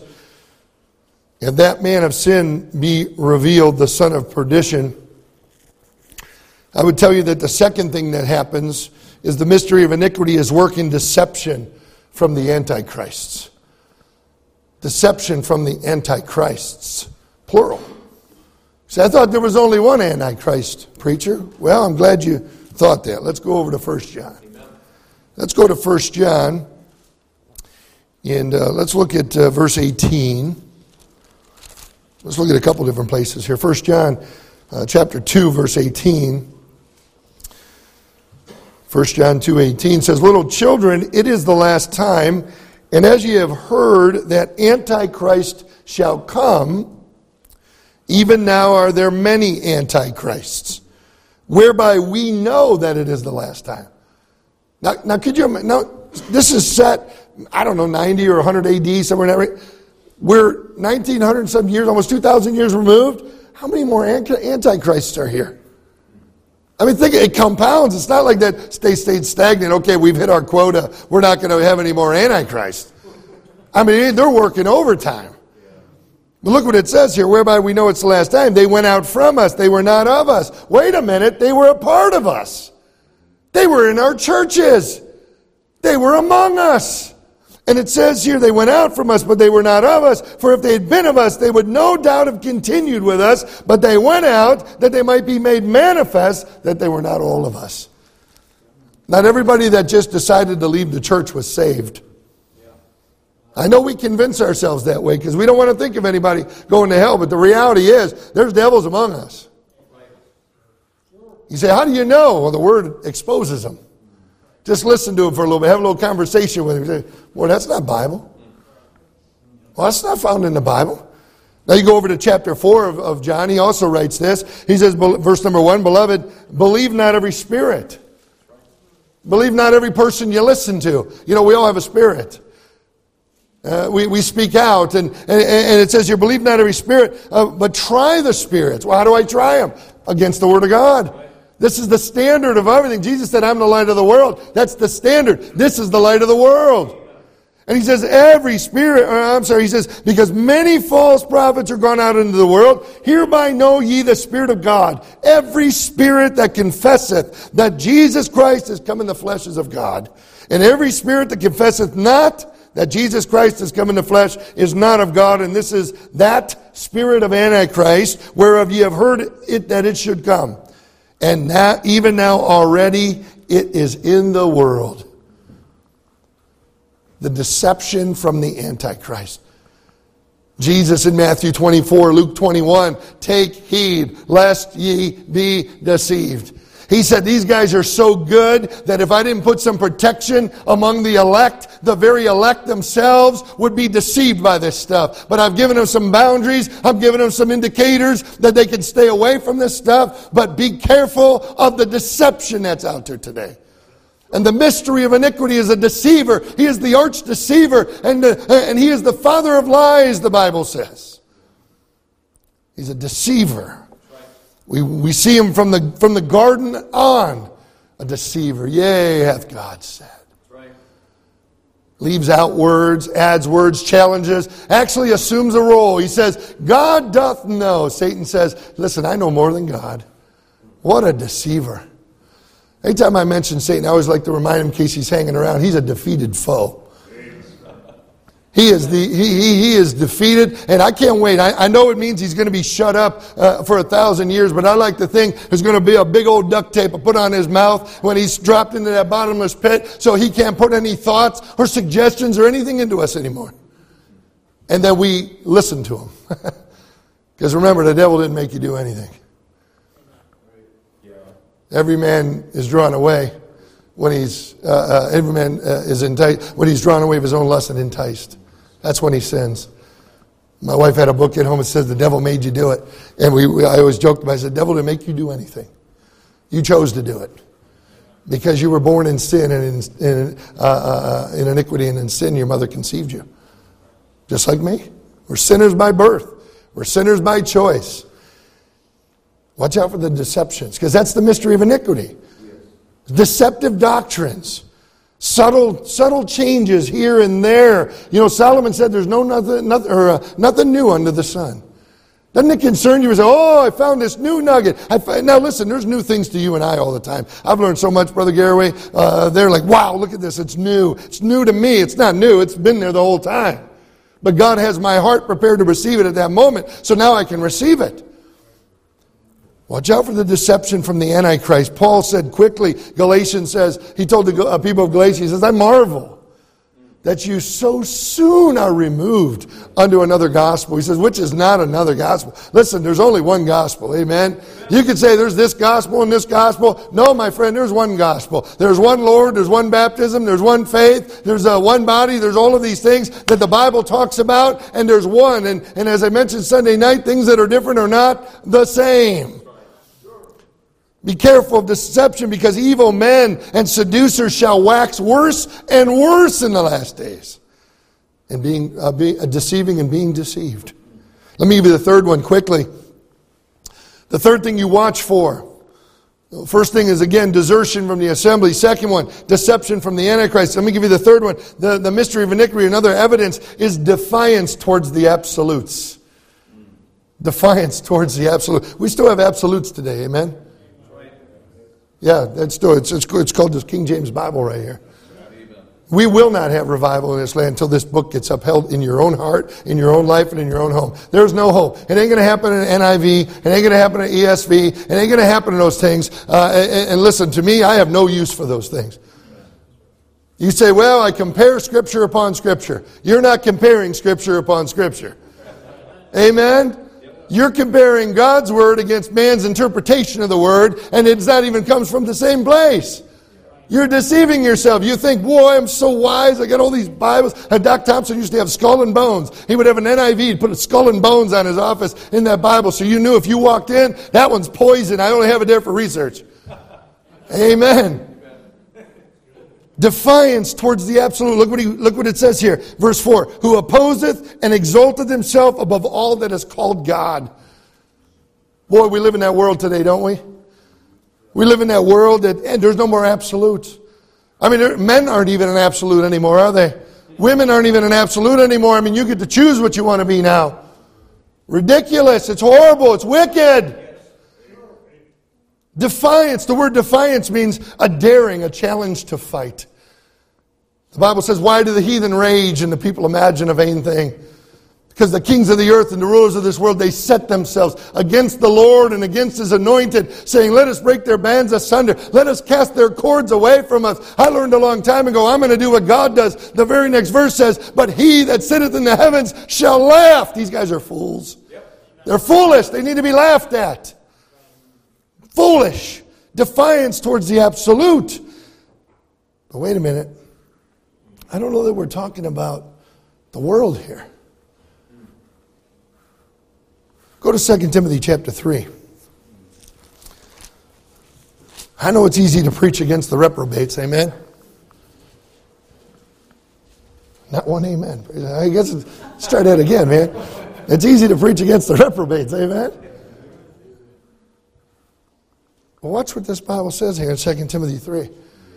if that man of sin be revealed, the son of perdition, I would tell you that the second thing that happens is the mystery of iniquity is working deception from the antichrists. Deception from the antichrists. Plural. See, I thought there was only one antichrist, preacher. Well, I'm glad you thought that. Let's go over to First John. Amen. Let's go to First John. And uh, let's look at uh, verse eighteen. Let's look at a couple different places here. First John uh, chapter two, verse eighteen. First John two eighteen says, "Little children, it is the last time, and as ye have heard that Antichrist shall come, even now are there many antichrists, whereby we know that it is the last time." Now, now could you now this is set, I don't know, ninety or one hundred A D, somewhere in that range. We're nineteen hundred some years, almost two thousand years removed. How many more antichrists are here? I mean, think it compounds. It's not like that they stayed stagnant. Okay, we've hit our quota. We're not going to have any more antichrists. I mean, they're working overtime. But look what it says here, whereby we know it's the last time. They went out from us. They were not of us. Wait a minute. They were a part of us. They were in our churches. They were among us. And it says here, they went out from us, but they were not of us. For if they had been of us, they would no doubt have continued with us. But they went out that they might be made manifest that they were not all of us. Not everybody that just decided to leave the church was saved. I know we convince ourselves that way because we don't want to think of anybody going to hell. But the reality is, there's devils among us. You say, how do you know? Well, the Word exposes them. Just listen to him for a little bit. Have a little conversation with him. Say, well, that's not Bible. Well, that's not found in the Bible. Now you go over to chapter four of, of John. He also writes this. He says, verse number one, "Beloved, believe not every spirit." Believe not every person you listen to. You know, we all have a spirit. Uh, we, we speak out. And, and, and it says here, believe not every spirit, uh, but try the spirits. Well, how do I try them? Against the Word of God. This is the standard of everything. Jesus said, "I'm the light of the world." That's the standard. This is the light of the world. And he says, every spirit, or I'm sorry, he says, because many false prophets are gone out into the world, hereby know ye the Spirit of God. Every spirit that confesseth that Jesus Christ is come in the flesh is of God. And every spirit that confesseth not that Jesus Christ is come in the flesh is not of God. And this is that spirit of Antichrist, whereof ye have heard it that it should come. And now, even now already, it is in the world. The deception from the Antichrist. Jesus in Matthew twenty-four, Luke twenty-one, "Take heed lest ye be deceived." He said, these guys are so good that if I didn't put some protection among the elect, the very elect themselves would be deceived by this stuff. But I've given them some boundaries. I've given them some indicators that they can stay away from this stuff. But be careful of the deception that's out there today. And the mystery of iniquity is a deceiver. He is the arch deceiver. And, the, and he is the father of lies, the Bible says. He's a deceiver. We we see him from the from the garden on, a deceiver. Yea, hath God said. Right. Leaves out words, adds words, challenges, actually assumes a role. He says, God doth know. Satan says, listen, I know more than God. What a deceiver. Anytime I mention Satan, I always like to remind him in case he's hanging around, he's a defeated foe. He is the he, he he is defeated, and I can't wait. I, I know it means he's going to be shut up uh, for a thousand years, but I like to think there's going to be a big old duct tape put on his mouth when he's dropped into that bottomless pit, so he can't put any thoughts or suggestions or anything into us anymore, and that we listen to him. Because remember, the devil didn't make you do anything. Every man is drawn away when he's uh, uh, every man uh, is enticed when he's drawn away of his own lust and enticed. That's when he sins. My wife had a book at home that says the devil made you do it. And we, we I always joked about it. I said, the devil didn't make you do anything. You chose to do it. Because you were born in sin and in, in, uh, uh, in iniquity, and in sin your mother conceived you. Just like me. We're sinners by birth. We're sinners by choice. Watch out for the deceptions, because that's the mystery of iniquity. Deceptive doctrines. Subtle, subtle changes here and there. You know, Solomon said there's no nothing, nothing, or, uh, nothing new under the sun. Doesn't it concern you? You say, oh, I found this new nugget. I find, now listen, there's new things to you and I all the time. I've learned so much, Brother Garraway. Uh, they're like, wow, look at this. It's new. It's new to me. It's not new. It's been there the whole time. But God has my heart prepared to receive it at that moment, so now I can receive it. Watch out for the deception from the Antichrist. Paul said quickly, Galatians says, he told the people of Galatia, he says, I marvel that you so soon are removed unto another gospel. He says, which is not another gospel. Listen, there's only one gospel, amen? You could say there's this gospel and this gospel. No, my friend, there's one gospel. There's one Lord, there's one baptism, there's one faith, there's a one body, there's all of these things that the Bible talks about, and there's one. And, and as I mentioned Sunday night, things that are different are not the same. Be careful of deception, because evil men and seducers shall wax worse and worse in the last days. And being uh, be, uh, deceiving and being deceived. Let me give you the third one quickly. The third thing you watch for. First thing is, again, desertion from the assembly. Second one, deception from the Antichrist. Let me give you the third one. The, the mystery of iniquity, another evidence, is defiance towards the absolutes. Defiance towards the absolute. We still have absolutes today, amen? Yeah, that's still, it's, it's, it's called the King James Bible right here. We will not have revival in this land until this book gets upheld in your own heart, in your own life, and in your own home. There's no hope. It ain't going to happen in N I V. It ain't going to happen in E S V. It ain't going to happen in those things. Uh, and, and listen, to me, I have no use for those things. You say, well, I compare Scripture upon Scripture. You're not comparing Scripture upon Scripture. Amen? You're comparing God's Word against man's interpretation of the Word, and it's not even comes from the same place. You're deceiving yourself. You think, boy, I'm so wise. I got all these Bibles. And Doc Thompson used to have Skull and Bones. He would have an N I V. He'd put a Skull and Bones on his office in that Bible, so you knew if you walked in, that one's poison. I only have it there for research. Amen. Defiance towards the absolute. Look what he, look what it says here. Verse four. Who opposeth and exalteth himself above all that is called God. Boy, we live in that world today, don't we? We live in that world that and there's no more absolutes. I mean, there, men aren't even an absolute anymore, are they? Women aren't even an absolute anymore. I mean, you get to choose what you want to be now. Ridiculous. It's horrible. It's wicked. Defiance, the word defiance means a daring, a challenge to fight. The Bible says, why do the heathen rage and the people imagine a vain thing? Because the kings of the earth and the rulers of this world, they set themselves against the Lord and against His anointed, saying, let us break their bands asunder. Let us cast their cords away from us. I learned a long time ago, I'm going to do what God does. The very next verse says, but he that sitteth in the heavens shall laugh. These guys are fools. They're foolish. They need to be laughed at. Foolish. Defiance towards the absolute. But wait a minute. I don't know that we're talking about the world here. Go to Second Timothy chapter three. I know it's easy to preach against the reprobates, amen? Not one amen. I guess let's try that again, man. It's easy to preach against the reprobates, amen? Well, watch what this Bible says here in Second Timothy three.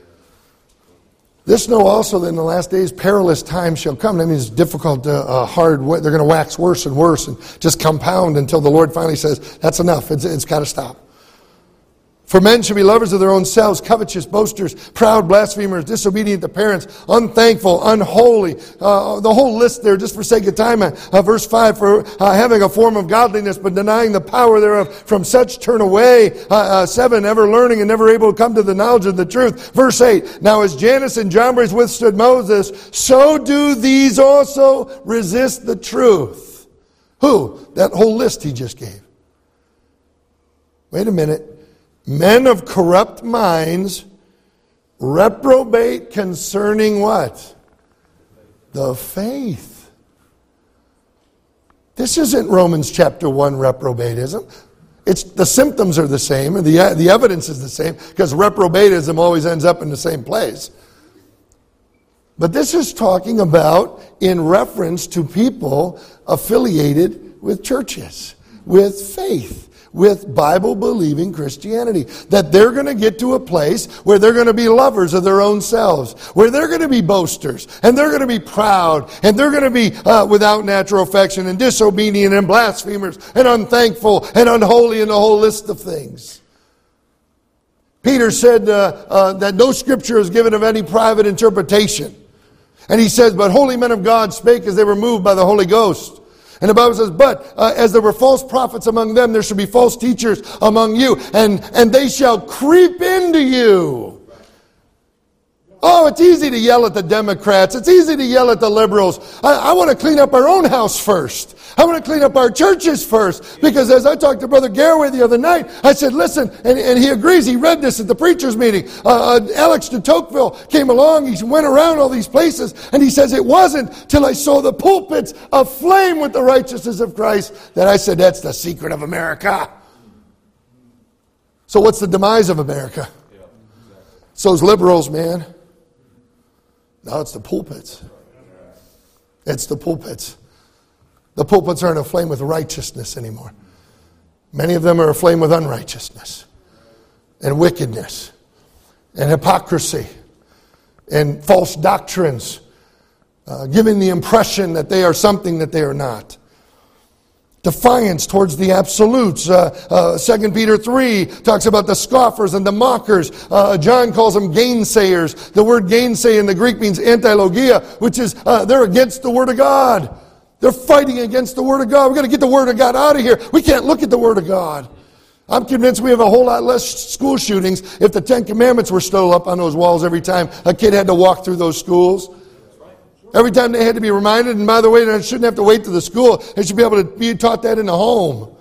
This know also that in the last days perilous times shall come. That means difficult, uh, uh, hard. They're going to wax worse and worse and just compound until the Lord finally says, that's enough. It's, it's got to stop. For men should be lovers of their own selves, covetous, boasters, proud, blasphemers, disobedient to parents, unthankful, unholy. Uh, the whole list there, just for sake of time. Uh, verse five, for uh, having a form of godliness, but denying the power thereof, from such turn away. Uh, uh, seven, ever learning and never able to come to the knowledge of the truth. Verse eight, now as Jannes and Jambres withstood Moses, so do these also resist the truth. Who? That whole list he just gave. Wait a minute. Men of corrupt minds reprobate concerning what? The faith. This isn't Romans chapter one reprobatism. It's the symptoms are the same and the, the evidence is the same because reprobatism always ends up in the same place. But this is talking about in reference to people affiliated with churches, with faith. with Bible-believing Christianity. That they're going to get to a place where they're going to be lovers of their own selves, where they're going to be boasters, and they're going to be proud, and they're going to be uh, without natural affection, and disobedient, and blasphemers, and unthankful, and unholy, and a whole list of things. Peter said uh, uh, that no scripture is given of any private interpretation. And he says, but holy men of God spake as they were moved by the Holy Ghost. And the Bible says, but uh, as there were false prophets among them, there shall be false teachers among you, and, and they shall creep into you. Oh, it's easy to yell at the Democrats. It's easy to yell at the liberals. I, I want to clean up our own house first. I want to clean up our churches first. Because as I talked to Brother Garraway the other night, I said, listen, and, and he agrees. He read this at the preacher's meeting. Uh, uh, Alex de Tocqueville came along. He went around all these places. And he says, it wasn't till I saw the pulpits aflame with the righteousness of Christ that I said, that's the secret of America. So what's the demise of America? So those liberals, man. Now it's the pulpits. It's the pulpits. The pulpits aren't aflame with righteousness anymore. Many of them are aflame with unrighteousness and wickedness and hypocrisy and false doctrines, uh, giving the impression that they are something that they are not. Defiance towards the absolutes. Uh, uh, Second Peter three talks about the scoffers and the mockers. Uh, John calls them gainsayers. The word gainsay in the Greek means antilogia, which is uh, they're against the Word of God. They're fighting against the Word of God. We've got to get the Word of God out of here. We can't look at the Word of God. I'm convinced we have a whole lot less school shootings if the Ten Commandments were still up on those walls every time a kid had to walk through those schools. Every time they had to be reminded, and by the way, they shouldn't have to wait to the school. They should be able to be taught that in the home.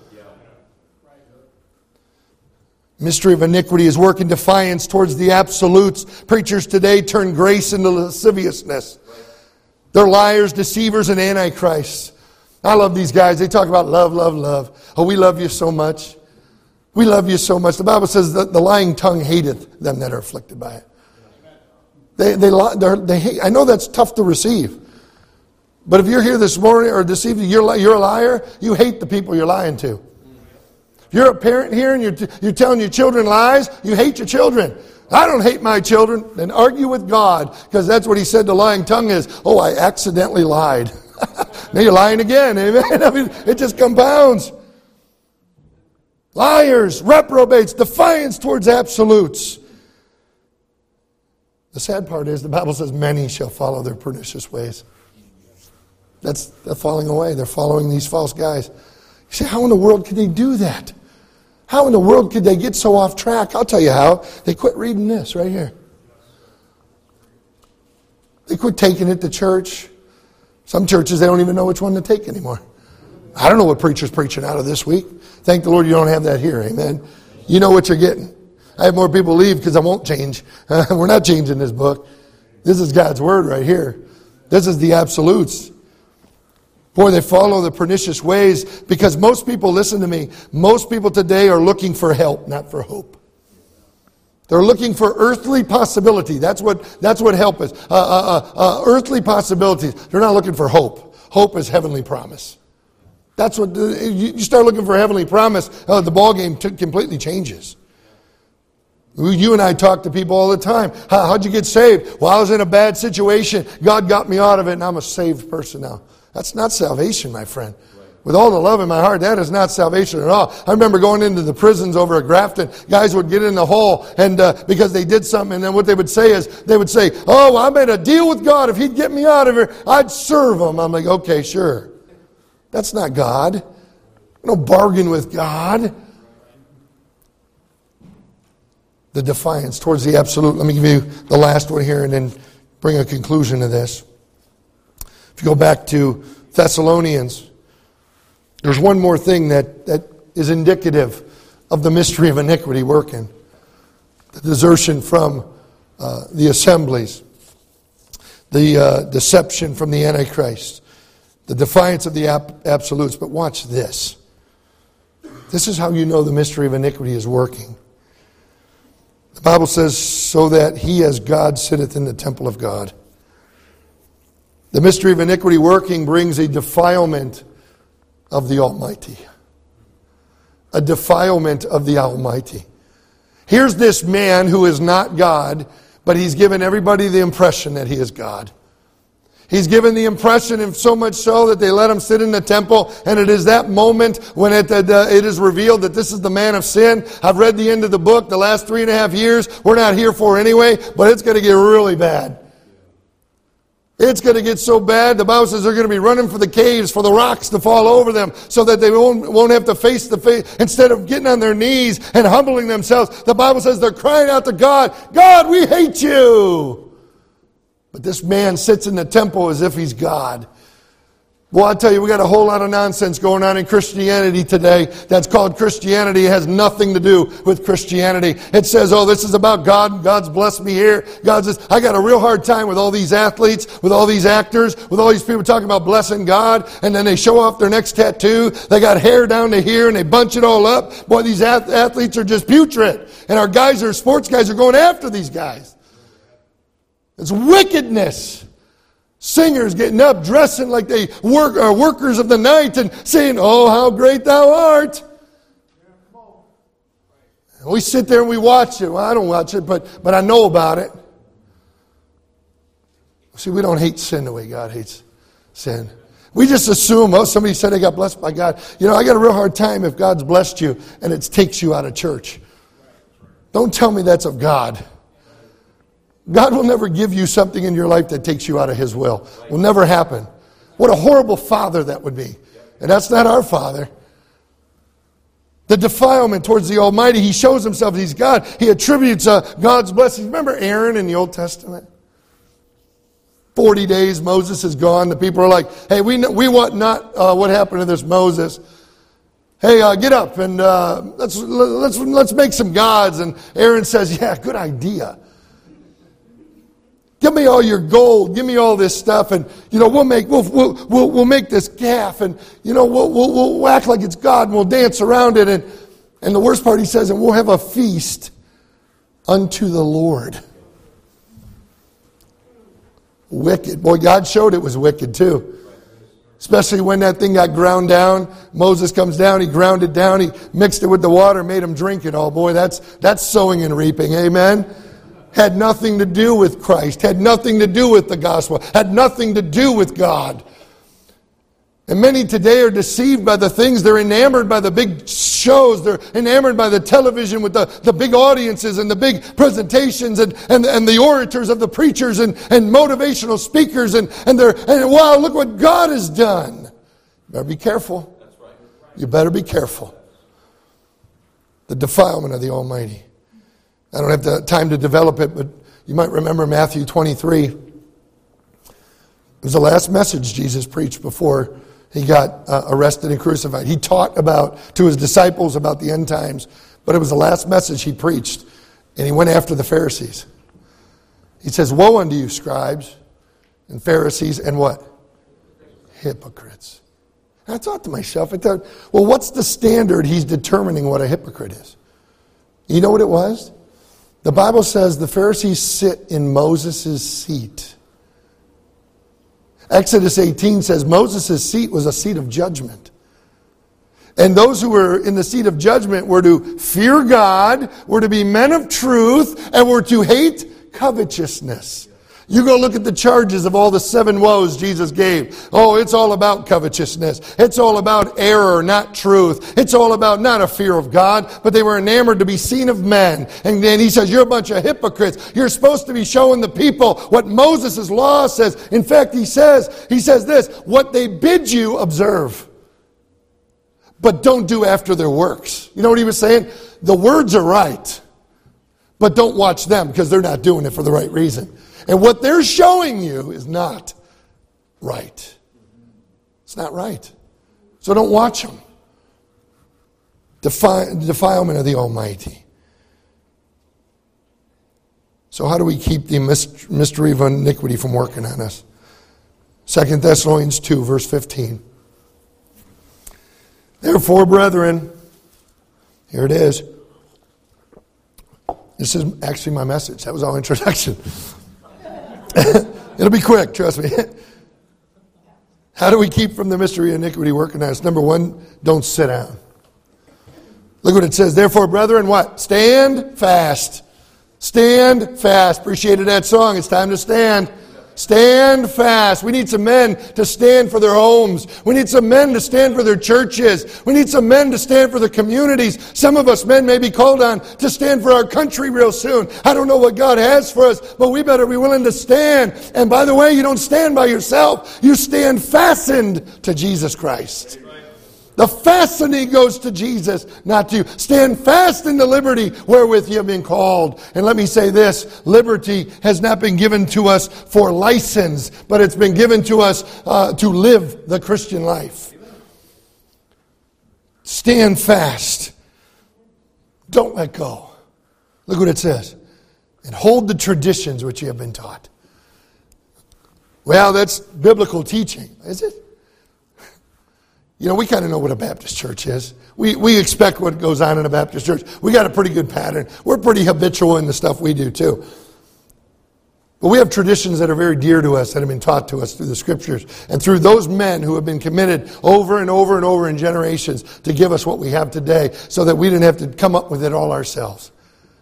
Mystery of iniquity is working defiance towards the absolutes. Preachers today turn grace into lasciviousness. They're liars, deceivers, and antichrists. I love these guys. They talk about love, love, love. Oh, we love you so much. We love you so much. The Bible says that the lying tongue hateth them that are afflicted by it. They, they, they hate. I know that's tough to receive. But if you're here this morning or this evening, you're, you're a liar, you hate the people you're lying to. If you're a parent here and you're, you're telling your children lies, you hate your children. I don't hate my children. Then argue with God, because that's what he said the lying tongue is. Oh, I accidentally lied. Now you're lying again. Amen. I mean, it just compounds. Liars, reprobates, defiance towards absolutes. The sad part is the Bible says many shall follow their pernicious ways. That's they're falling away. They're following these false guys. You say, how in the world could they do that? How in the world could they get so off track? I'll tell you how. They quit reading this right here. They quit taking it to church. Some churches, they don't even know which one to take anymore. I don't know what preacher's preaching out of this week. Thank the Lord you don't have that here. Amen. You know what you're getting. I have more people leave because I won't change. Uh, we're not changing this book. This is God's Word right here. This is the absolutes. Boy, they follow the pernicious ways because most people, listen to me, most people today are looking for help, not for hope. They're looking for earthly possibility. That's what, that's what help is. Uh, uh, uh, earthly possibilities. They're not looking for hope. Hope is heavenly promise. That's what, you start looking for heavenly promise, uh, the ball game t- completely changes. You and I talk to people all the time. How, how'd you get saved? Well, I was in a bad situation. God got me out of it, and I'm a saved person now. That's not salvation, my friend. With all the love in my heart, that is not salvation at all. I remember going into the prisons over at Grafton. Guys would get in the hole, and uh, because they did something, and then what they would say is, they would say, oh, I made a deal with God. If he'd get me out of here, I'd serve him. I'm like, okay, sure. That's not God. No bargain with God. The defiance towards the absolute. Let me give you the last one here and then bring a conclusion to this. If you go back to Thessalonians, there's one more thing that, that is indicative of the mystery of iniquity working. The desertion from uh, the assemblies. The uh, deception from the Antichrist. The defiance of the ab- absolutes. But watch this. This is how you know the mystery of iniquity is working. The Bible says, so that he as God sitteth in the temple of God. The mystery of iniquity working brings a defilement of the Almighty. a defilement of the Almighty. Here's this man who is not God, but he's given everybody the impression that he is God. He's given the impression, and so much so that they let him sit in the temple, and it is that moment when it, uh, it is revealed that this is the man of sin. I've read the end of the book, the last three and a half years. We're not here for anyway, but it's going to get really bad. It's going to get so bad, the Bible says they're going to be running for the caves, for the rocks to fall over them, so that they won't, won't have to face the face. Instead of getting on their knees and humbling themselves, the Bible says they're crying out to God, God, we hate you. But this man sits in the temple as if he's God. Well, I tell you, we got a whole lot of nonsense going on in Christianity today that's called Christianity. It has nothing to do with Christianity. It says, oh, this is about God. God's blessed me here. God's this. I got a real hard time with all these athletes, with all these actors, with all these people talking about blessing God, and then they show off their next tattoo. They got hair down to here, and they bunch it all up. Boy, these athletes are just putrid. And our guys, our sports guys, are going after these guys. It's wickedness. Singers getting up, dressing like they work, are workers of the night and saying, oh, how great thou art. And we sit there and we watch it. Well, I don't watch it, but, but I know about it. See, we don't hate sin the way God hates sin. We just assume, oh, somebody said I got blessed by God. You know, I got a real hard time if God's blessed you and it takes you out of church. Don't tell me that's of God. God will never give you something in your life that takes you out of His will. It will never happen. What a horrible father that would be. And that's not our Father. The defilement towards the Almighty. He shows Himself He's God. He attributes uh, God's blessings. Remember Aaron in the Old Testament? Forty days, Moses is gone. The people are like, hey, we know, we want not uh, what happened to this Moses. Hey, uh, get up and uh, let's let's let's make some gods. And Aaron says, yeah, good idea. Give me all your gold. Give me all this stuff, and you know we'll make we'll we'll we'll, we'll make this calf, and you know we'll, we'll we'll act like it's God, and we'll dance around it, and and the worst part he says, and we'll have a feast unto the Lord. Wicked, boy. God showed it was wicked too. Especially when that thing got ground down. Moses comes down, he ground it down, he mixed it with the water, made him drink it all. Boy, that's that's sowing and reaping. Amen. Had nothing to do with Christ, had nothing to do with the gospel, had nothing to do with God. And many today are deceived by the things. They're enamored by the big shows. They're enamored by the television with the, the big audiences and the big presentations and, and, and the orators of the preachers and, and motivational speakers. And, and they're, and wow, look what God has done. You better be careful. You better be careful. The defilement of the Almighty. I don't have the time to develop it, but you might remember Matthew twenty-three. It was the last message Jesus preached before he got uh, arrested and crucified. He taught about to his disciples about the end times, but it was the last message he preached, and he went after the Pharisees. He says, woe unto you, scribes and Pharisees, and what? Hypocrites. And I thought to myself, I thought, well, what's the standard he's determining what a hypocrite is? You know what it was? The Bible says the Pharisees sit in Moses' seat. Exodus eighteen says Moses' seat was a seat of judgment. And those who were in the seat of judgment were to fear God, were to be men of truth, and were to hate covetousness. You go look at the charges of all the seven woes Jesus gave. Oh, it's all about covetousness. It's all about error, not truth. It's all about not a fear of God, but they were enamored to be seen of men. And then he says, you're a bunch of hypocrites. You're supposed to be showing the people what Moses' law says. In fact, he says, he says this, what they bid you observe, but don't do after their works. You know what he was saying? The words are right, but don't watch them because they're not doing it for the right reason. And what they're showing you is not right. It's not right. So don't watch them. Defi- defilement of the Almighty. So how do we keep the mystery of iniquity from working on us? Second Thessalonians two, verse fifteen. Therefore, brethren, here it is. This is actually my message. That was all introduction. It'll be quick, trust me. How do we keep from the mystery of iniquity working on us? Number one, don't sit down. Look what it says. Therefore, brethren, what? Stand fast. Stand fast. Appreciated that song. It's time to stand. Stand fast. We need some men to stand for their homes. We need some men to stand for their churches. We need some men to stand for their communities. Some of us men may be called on to stand for our country real soon. I don't know what God has for us, but we better be willing to stand. And by the way, you don't stand by yourself. You stand fastened to Jesus Christ. The fastening goes to Jesus, not to you. Stand fast in the liberty wherewith you have been called. And let me say this, liberty has not been given to us for license, but it's been given to us uh, to live the Christian life. Stand fast. Don't let go. Look what it says. And hold the traditions which you have been taught. Well, that's biblical teaching, is it? You know, we kind of know what a Baptist church is. We we expect what goes on in a Baptist church. We got a pretty good pattern. We're pretty habitual in the stuff we do too. But we have traditions that are very dear to us, that have been taught to us through the Scriptures and through those men who have been committed over and over and over in generations to give us what we have today so that we didn't have to come up with it all ourselves.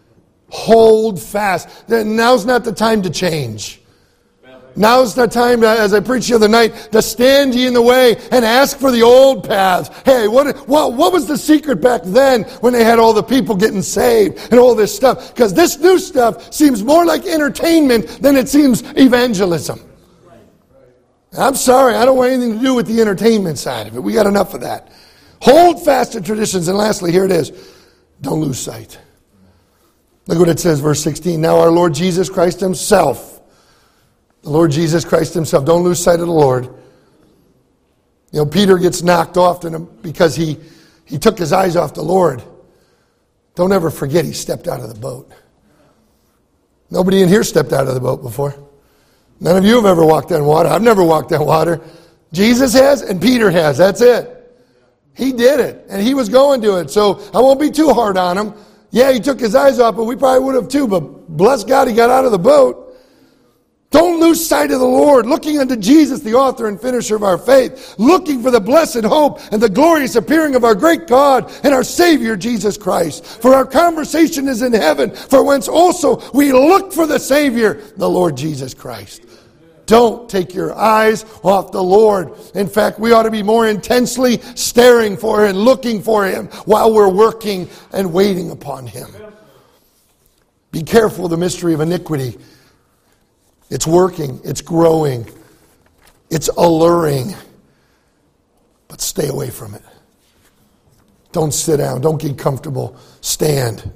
Hold fast. Now's not the time to change. Now's the time, as I preached the other night, to stand ye in the way and ask for the old paths. Hey, what, what, what was the secret back then when they had all the people getting saved and all this stuff? Because this new stuff seems more like entertainment than it seems evangelism. I'm sorry, I don't want anything to do with the entertainment side of it. We got enough of that. Hold fast to traditions. And lastly, here it is. Don't lose sight. Look what it says, verse sixteen. Now our Lord Jesus Christ himself, the Lord Jesus Christ himself. Don't lose sight of the Lord. You know, Peter gets knocked off because he, he took his eyes off the Lord. Don't ever forget he stepped out of the boat. Nobody in here stepped out of the boat before. None of you have ever walked on water. I've never walked on water. Jesus has and Peter has. That's it. He did it. And he was going to it. So I won't be too hard on him. Yeah, he took his eyes off, but we probably would have too. But bless God, he got out of the boat. Don't lose sight of the Lord, looking unto Jesus, the author and finisher of our faith, looking for the blessed hope and the glorious appearing of our great God and our Savior, Jesus Christ. For our conversation is in heaven, for whence also we look for the Savior, the Lord Jesus Christ. Don't take your eyes off the Lord. In fact, we ought to be more intensely staring for Him, looking for Him while we're working and waiting upon Him. Be careful of the mystery of iniquity. It's working. It's growing. It's alluring. But stay away from it. Don't sit down. Don't get comfortable. Stand.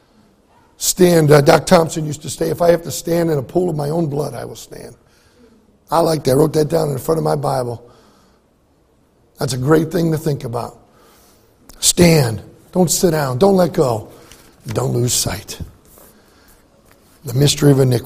Stand. Uh, Doc Thompson used to say, if I have to stand in a pool of my own blood, I will stand. I like that. I wrote that down in the front of my Bible. That's a great thing to think about. Stand. Don't sit down. Don't let go. Don't lose sight. The mystery of iniquity.